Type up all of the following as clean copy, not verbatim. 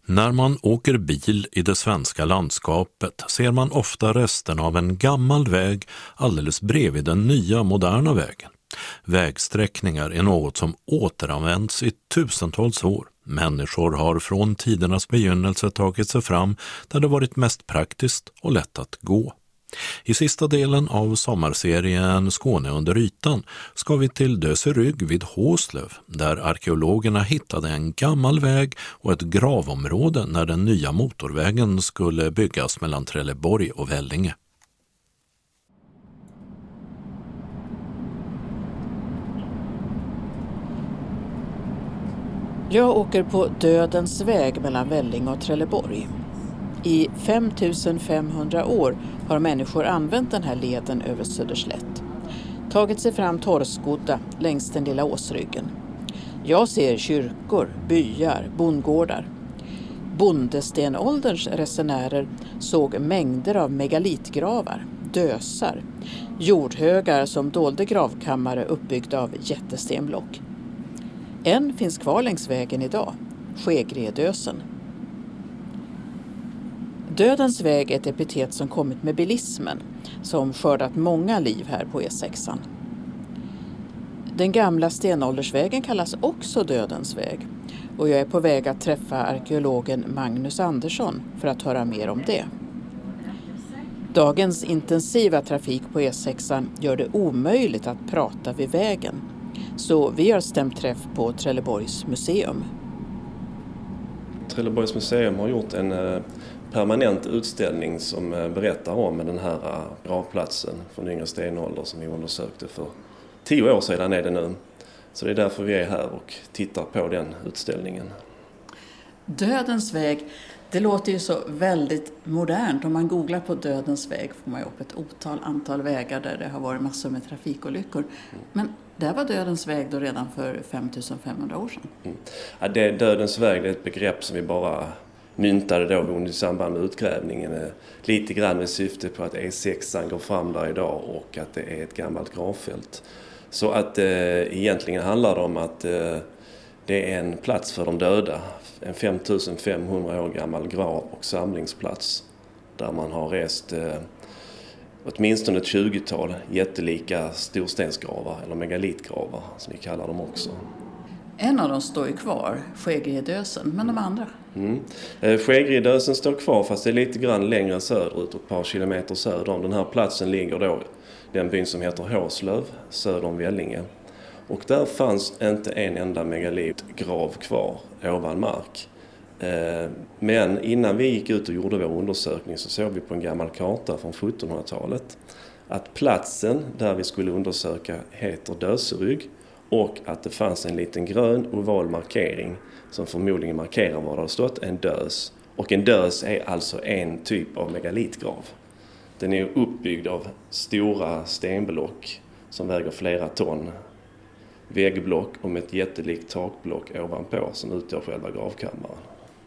När man åker bil i det svenska landskapet ser man ofta resten av en gammal väg alldeles bredvid den nya moderna vägen. Vägsträckningar är något som återanvänds i tusentals år. Människor har från tidernas begynnelse tagit sig fram där det varit mest praktiskt och lätt att gå. I sista delen av sommarserien Skåne under ytan ska vi till Döserygg vid Håslöv där arkeologerna hittade en gammal väg och ett gravområde när den nya motorvägen skulle byggas mellan Trelleborg och Vellinge. Jag åker på Dödens väg mellan Vellinge och Trelleborg. I 5500 år har människor använt den här leden över Söderslätt. Tagit sig fram torrskodda längs den lilla åsryggen. Jag ser kyrkor, byar, bondgårdar. Bondestenålderns resenärer såg mängder av megalitgravar, dösar, jordhögar som dolde gravkammare uppbyggda av jättestenblock. En finns kvar längs vägen idag, Skägredösen. Dödens väg är ett epitet som kommit med bilismen, som skördat många liv här på E6. Den gamla stenåldersvägen kallas också Dödens väg och jag är på väg att träffa arkeologen Magnus Andersson för att höra mer om det. Dagens intensiva trafik på E6 gör det omöjligt att prata vid vägen, så vi har stämt träff på Trelleborgs museum. Trelleborgs museum har gjort en permanent utställning som berättar om den här gravplatsen från yngre stenålder som vi undersökte för 10 år sedan är det nu. Så det är därför vi är här och tittar på den utställningen. Dödens väg, det låter ju så väldigt modernt. Om man googlar på Dödens väg får man ju upp ett antal vägar där det har varit massor med trafikolyckor. Men där var Dödens väg då redan för 5500 år sedan. Ja, Dödens väg är ett begrepp som vi bara myntade då i samband med utgrävningen. Lite grann med syfte på att E6 går fram där idag och att det är ett gammalt gravfält. Så att egentligen handlar det om att det är en plats för de döda. En 5500 år gammal grav och samlingsplats där man har rest åtminstone ett 20-tal jättelika storstensgravar eller megalitgravar som vi kallar dem också. En av dem står ju kvar, Skägredösen, men de andra? Skägredösen står kvar fast det är lite grann längre söderut, ett par kilometer söder om. Den här platsen ligger då den byn som heter Håslöv, söder om Vellinge. Och där fanns inte en enda megalitgrav kvar ovan mark. Men innan vi gick ut och gjorde vår undersökning så såg vi på en gammal karta från 1700-talet att platsen där vi skulle undersöka heter Döserygg och att det fanns en liten grön oval markering som förmodligen markerar var det har stått en dös. Och en dös är alltså en typ av megalitgrav. Den är uppbyggd av stora stenblock som väger flera ton. Väggblock och med ett jättelikt takblock ovanpå som utgör själva gravkammaren.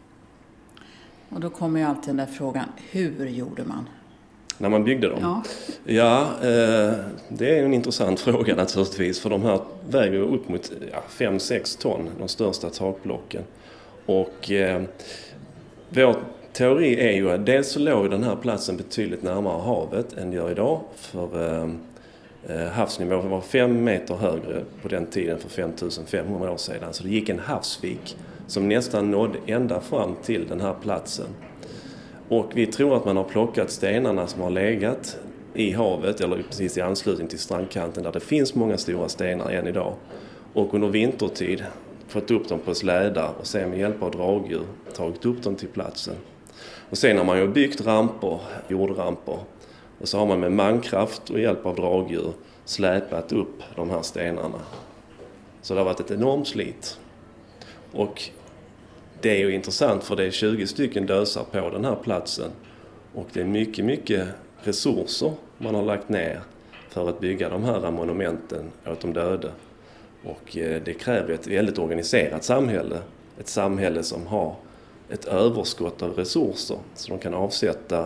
Och då kommer ju alltid den där frågan, hur gjorde man? När man byggde dem? Ja, det är en intressant fråga naturligtvis. För de här väger upp mot 5-6 ton, de största takblocken. Och vår teori är ju att dels så låg den här platsen betydligt närmare havet än gör idag. För havsnivån var 5 meter högre på den tiden för 5500 år sedan. Så det gick en havsvik som nästan nådde ända fram till den här platsen. Och vi tror att man har plockat stenarna som har legat i havet eller precis i anslutning till strandkanten där det finns många stora stenar än idag. Och under vintertid fått upp dem på slädar och sen med hjälp av dragdjur tagit upp dem till platsen. Och sen har man ju byggt ramper, jordramper. Och så har man med mankraft och hjälp av dragdjur släpat upp de här stenarna. Så det har varit ett enormt slit. Och det är ju intressant för det är 20 stycken dösar på den här platsen. Och det är mycket, mycket resurser man har lagt ner för att bygga de här monumenten åt de döda. Och det kräver ett väldigt organiserat samhälle. Ett samhälle som har ett överskott av resurser så de kan avsätta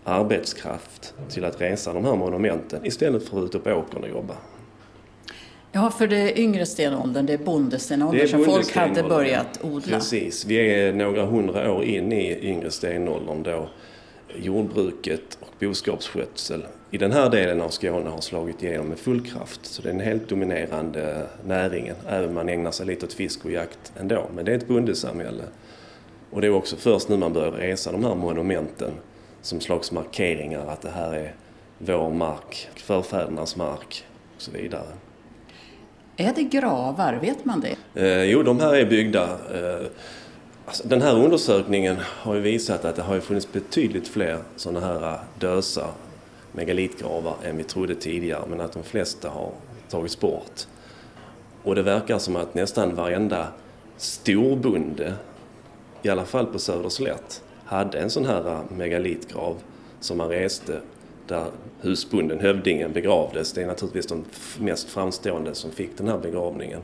arbetskraft till att resa de här monumenten istället för att ut på åkern och jobba. Ja, för det är yngre stenåldern, det är bondestenåldern som folk hade börjat odla. Precis, vi är några 100 år in i yngre stenåldern då jordbruket och boskapsskötsel i den här delen av Skåne har slagit igenom med full kraft. Så det är en helt dominerande näringen, även om man ägnar sig lite åt fisk och jakt ändå. Men det är ett bondesamhälle. Och det är också först nu man börjar resa de här monumenten som slags markeringar att det här är vår mark, förfädernas mark och så vidare. Är det gravar? Vet man det? Jo, de här är byggda. Den här undersökningen har ju visat att det har funnits betydligt fler sådana här dösa megalitgravar än vi trodde tidigare, men att de flesta har tagits bort. Och det verkar som att nästan varenda storbonde, i alla fall på Söderslätt, hade en sån här megalitgrav som man reste där husbonden, hövdingen, begravdes. Det är naturligtvis de mest framstående som fick den här begravningen.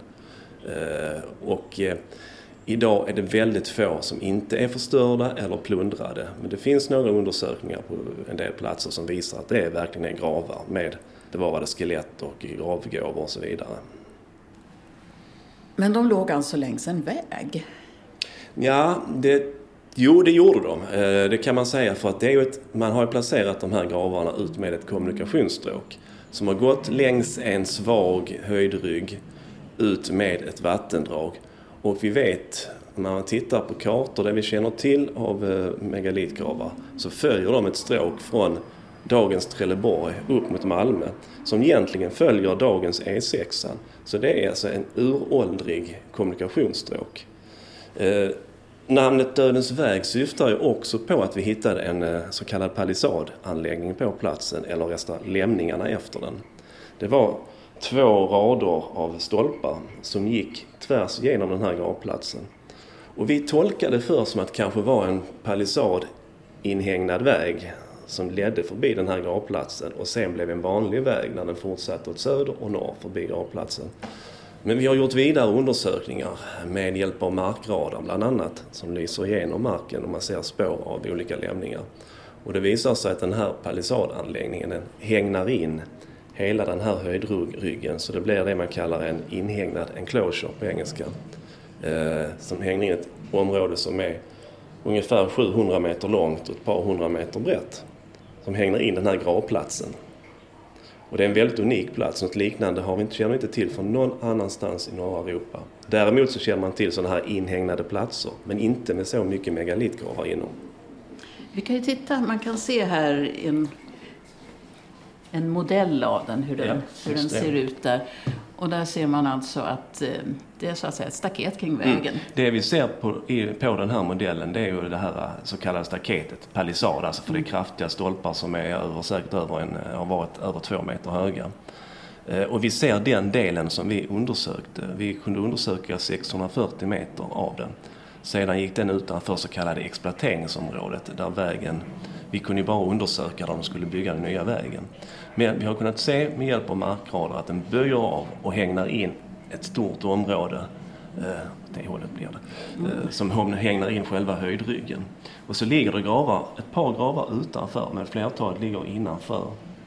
Idag är det väldigt få som inte är förstörda eller plundrade. Men det finns några undersökningar på en del platser som visar att det verkligen är gravar med bevarade skelett och gravgåvor och så vidare. Men de låg alltså längs en väg? Ja, det gjorde de. Det kan man säga, för att det är man har placerat de här gravarna ut med ett kommunikationsstråk som har gått längs en svag höjdrygg ut med ett vattendrag. Och vi vet, när man tittar på kartor där vi känner till av megalitgravar, så följer de ett stråk från dagens Trelleborg upp mot Malmö som egentligen följer dagens E6. Så det är alltså en uråldrig kommunikationsstråk. Namnet Dödens väg syftar ju också på att vi hittade en så kallad palissadanläggning på platsen, eller lämningarna efter den. Det var 2 rader av stolpar som gick tvärs genom den här gravplatsen. Och vi tolkade först som att det kanske var en palissad inhägnad väg som ledde förbi den här gravplatsen och sen blev en vanlig väg när den fortsatte åt söder och norr förbi gravplatsen. Men vi har gjort vidare undersökningar med hjälp av markradar bland annat som lyser igenom marken och man ser spår av olika lämningar. Och det visar sig att den här palissadanläggningen den hängnar in hela den här höjdryggen, så det blir det man kallar en inhägnad enclosure på engelska. Som hänger in ett område som är ungefär 700 meter långt och ett par 100 meter brett. Som hängnar in den här gravplatsen. Och det är en väldigt unik plats. Något liknande känner vi inte till från någon annanstans i norra Europa. Däremot så känner man till sådana här inhägnade platser, men inte med så mycket megalitgravar inom. Vi kan ju titta, man kan se här en modell av den, hur den ser ut där. Och där ser man alltså att det är så att säga ett staket kring vägen. Det vi ser på den här modellen, det är ju det här så kallade staketet, palissad, alltså för det är kraftiga stolpar som är säkert har varit över 2 meter höga. Och vi ser den delen som vi undersökte. Vi kunde undersöka 640 meter av den. Sedan gick den utanför så kallade exploateringsområdet där vägen, vi kunde bara undersöka där de skulle bygga den nya vägen. Men vi har kunnat se med hjälp av markradar att den böjer av och hängnar in ett stort område, det hållet blir det, som hängnar in själva höjdryggen. Och så ligger det ett par gravar utanför, men flertalet ligger innanför.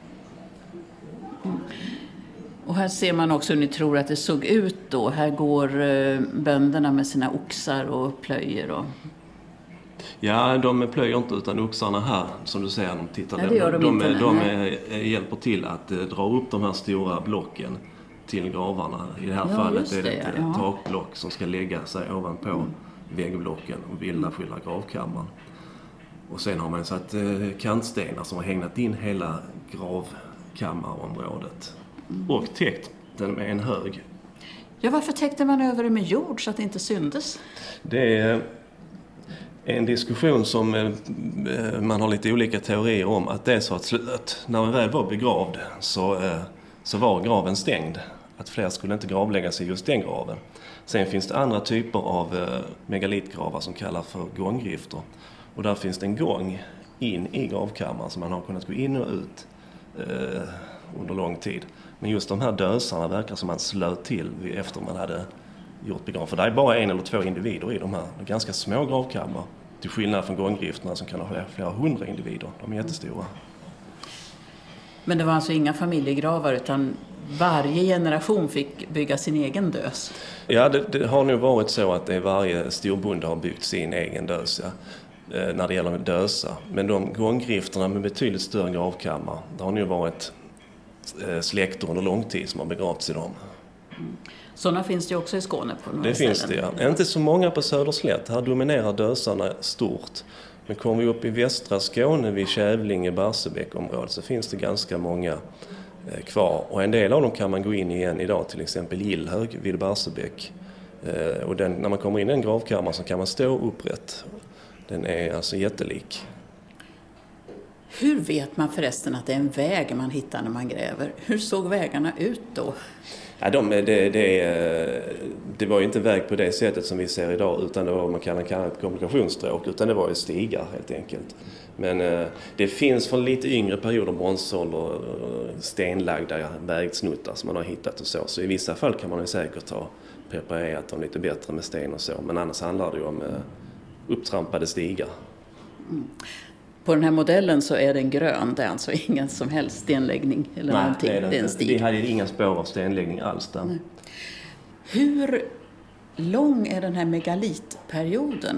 Och här ser man också hur ni tror att det såg ut då. Här går bönderna med sina oxar och plöjer och... Ja, de plöjer inte utan oxarna här, som du säger, de tittar. Nej, det gör de hjälper till att dra upp de här stora blocken till gravarna. I det här fallet är det ett takblock som ska lägga sig ovanpå väggblocken och bilda skilda gravkammaren. Och sen har man satt kantstenar som har hängt in hela gravkammarområdet. Och täckt den med en hög. Ja, varför täckte man över det med jord så att det inte syndes? Det är en diskussion som man har lite olika teorier om. Att det är så att när man väl var begravd så var graven stängd. Att fler skulle inte gravlägga sig i just den graven. Sen finns det andra typer av megalitgravar som kallas för gånggrifter. Och där finns det en gång in i gravkammaren som man har kunnat gå in och ut under lång tid. Men just de här dösarna verkar som man slöt till efter man hade gjort begravning. För det är bara 1 eller 2 individer i de här. Det är ganska små gravkammare. Till skillnad från gånggrifterna som kan ha flera 100 individer. De är jättestora. Men det var alltså inga familjegravar utan varje generation fick bygga sin egen dös? Ja, det har nog varit så att varje storbonde har byggt sin egen dös, ja, när det gäller dösa. Men de gånggrifterna med betydligt större gravkammare, det har nog varit släkter under lång tid som har begravts i dem. Sådana finns det också i Skåne på några det ställen? Det finns det, ja. Inte så många på Söderslätt. Här dominerar dösarna stort. Men kommer vi upp i västra Skåne vid Kävlinge, Barsebäck-området så finns det ganska många kvar. Och en del av dem kan man gå in igen idag, till exempel Gillhög vid Barsebäck. Och när man kommer in i en gravkammare så kan man stå upprätt. Den är alltså jättelik. Hur vet man förresten att det är en väg man hittar när man gräver? Hur såg vägarna ut då? Ja, det var ju inte väg på det sättet som vi ser idag, utan det var man kan kalla ett kommunikationsstråk, utan det var ju stigar helt enkelt. Men det finns från lite yngre perioder bronsålder stenlagda vägsnuttar som man har hittat och så. Så i vissa fall kan man ju säkert ha preparerat dem lite bättre med sten och så. Men annars handlar det ju om upptrampade stigar. Mm. På den här modellen så är den grön, det är alltså ingen som helst stenläggning eller någonting. Nej, det är en stig. Vi hade inga spår av stenläggning alls där. Nej. Hur lång är den här megalitperioden?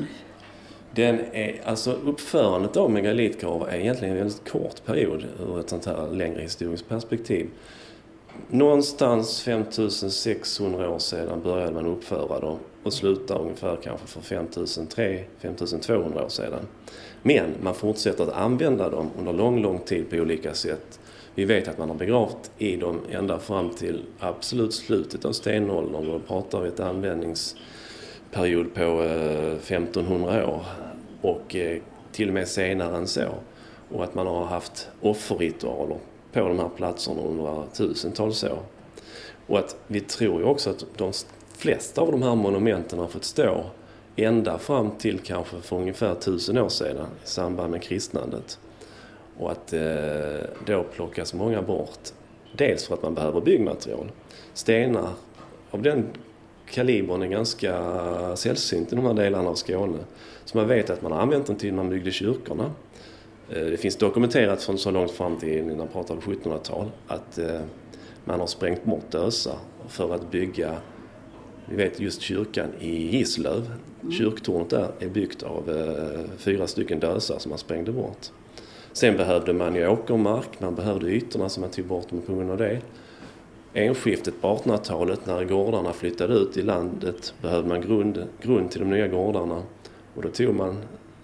Alltså uppförandet av megalitgravar är egentligen en väldigt kort period ur ett sånt här längre historiskt perspektiv. Någonstans 5600 år sedan började man uppföra dem och slutar ungefär kanske för 5200 år sedan. Men man fortsätter att använda dem under lång tid på olika sätt. Vi vet att man har begravt i dem ända fram till absolut slutet av stenåldern. Då pratar vi ett användningsperiod på 1500 år och till och med senare än så. Och att man har haft offerritualer på de här platserna under tusentals år. Och att vi tror ju också att de flesta av de här monumenten har fått stå ända fram till kanske för ungefär 1000 år sedan i samband med kristnandet. Och att då plockas många bort. Dels för att man behöver byggmaterial. Stenar av den kalibern är ganska sällsynt i de här delarna av Skåne. Så man vet att man har använt dem till när man byggde kyrkorna. Det finns dokumenterat från så långt fram till när man pratar om 1700-tal att man har sprängt bort dösar för att bygga, vi vet just kyrkan i Gislöv. Kyrktornet där är byggt av 4 stycken dösar som man sprängde bort. Sen behövde man ju åkermark, man behövde ytorna som man tog bort på grund av det. Enskiftet på 1800-talet när gårdarna flyttade ut i landet behövde man grund till de nya gårdarna. Och då tog man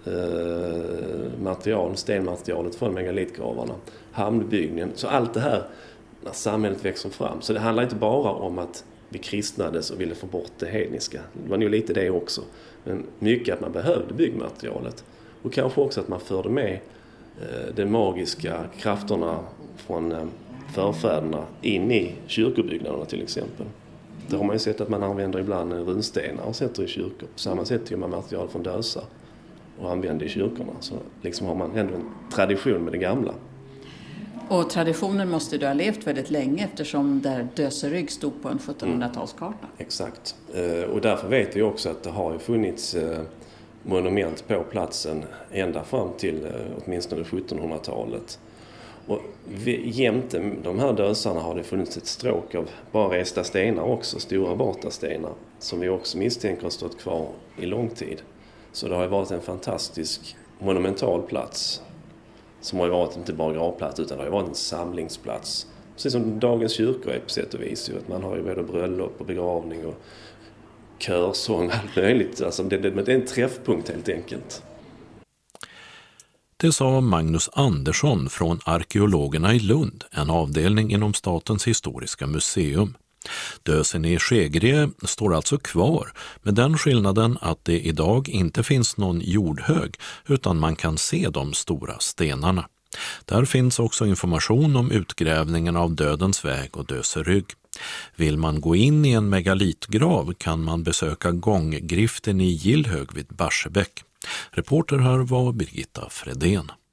stenmaterialet från megalitgravarna, hamnbyggningen. Så allt det här när samhället växer fram. Så det handlar inte bara om att vi kristnades och ville få bort det hedniska. Det var nog lite det också. Men mycket att man behövde byggmaterialet. Och kanske också att man förde med de magiska krafterna från förfäderna in i kyrkobyggnaderna till exempel. Det har man ju sett att man använder ibland runstenar och sätter i kyrkor. På samma sätt gör man material från dösar och använder i kyrkorna. Så liksom har man ändå en tradition med det gamla. Och traditionen måste du ha levt väldigt länge eftersom där Döserygg stod på en 1700-talskarta. Exakt. Och därför vet vi också att det har ju funnits monument på platsen ända fram till åtminstone 1700-talet. Och jämte de här dösarna har det funnits ett stråk av bara resta stenar också, stora bortastenar, som vi också misstänker har stått kvar i lång tid. Så det har ju varit en fantastisk monumental plats som har varit inte bara gravplats utan det har varit en samlingsplats. Precis som dagens kyrkor är på sätt och vis. Att man har ju både bröllop och begravning och körsång och allt möjligt. Alltså det är en träffpunkt helt enkelt. Det sa Magnus Andersson från Arkeologerna i Lund, en avdelning inom Statens historiska museum. Dösen i Skegrie står alltså kvar med den skillnaden att det idag inte finns någon jordhög utan man kan se de stora stenarna. Där finns också information om utgrävningen av Dödens väg och Döserygg. Vill man gå in i en megalitgrav kan man besöka gånggriften i Gillhög vid Barsebäck. Reporter här var Birgitta Fredén.